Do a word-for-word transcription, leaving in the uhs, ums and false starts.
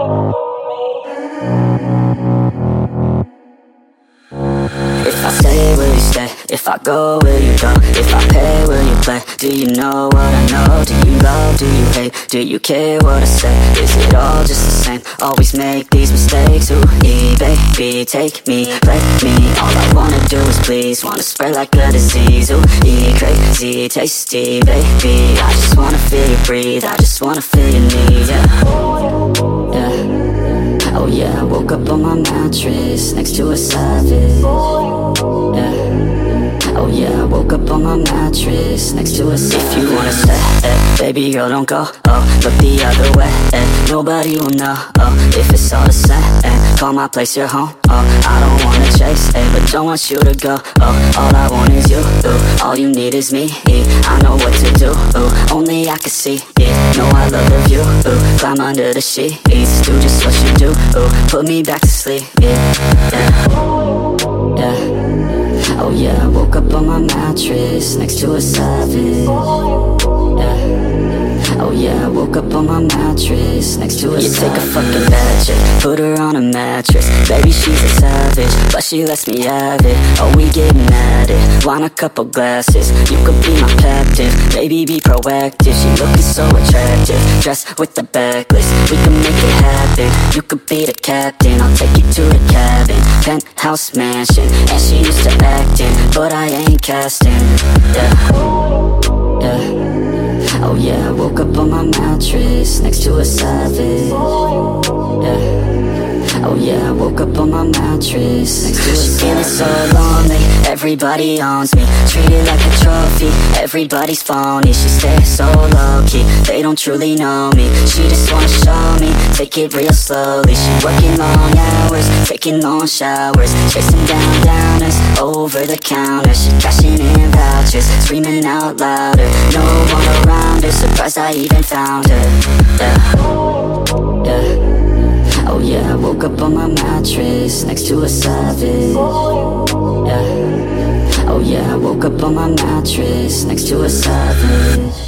If I stay, will you stay? If I go, will you go? If I pay, will you play? Do you know what I know? Do you love, do you hate? Do you care what I say? Is it all just the same? Always make these mistakes. Ooh, e baby, take me, play me. All I wanna do is please. Wanna spread like a disease. Ooh, e crazy, tasty, baby. I just wanna feel you breathe. I just wanna feel your need, yeah. Yeah. Oh yeah, I woke up on my mattress next to a savage. Yeah. Oh yeah, I woke up on my mattress next to a savage. If you wanna stay, eh, baby girl, don't go. Oh, look the other way, eh, nobody will know. Oh, if it's all the same, eh, call my place your home. Oh, I don't wanna chase, eh, but don't want you to go. Oh, all I want is you. Ooh, all you need is me. I know what to do. Ooh, only I can see. Yeah, know I love the view. Ooh, climb under the sheets, do just what you do. Ooh, put me back to sleep. Yeah, yeah, yeah. Oh yeah, I woke up on my mattress next to a savage. Yeah. Oh yeah, I woke up on my mattress next to a You savage. Take a fucking bad chick, put her on a mattress. Baby, she's a savage, but she lets me have it. Oh, we getting at it, want a couple glasses. You could be my captive, baby, be proactive. She looking so attractive, dressed with the backlist. We can make it happen, you could be the captain. I'll take you to the cabin, penthouse mansion. And she used to acting, but I ain't casting. Yeah, yeah. Oh yeah, I woke up on my mattress next to a savage. Yeah. Oh yeah, I woke up on my mattress next to a savage. Feeling so lonely, everybody owns me. Treated like a trophy, everybody's phony. She stays so low-key, they don't truly know me. She just wanna show me, take it real slowly. She working long hours, taking long showers, chasing down downers over the counter. She cashing in vouchers, screaming out louder. No one around her, surprised I even found her. Yeah, yeah. Oh yeah, I woke up on my mattress next to a savage. Yeah. Oh yeah, I woke up on my mattress next to a savage.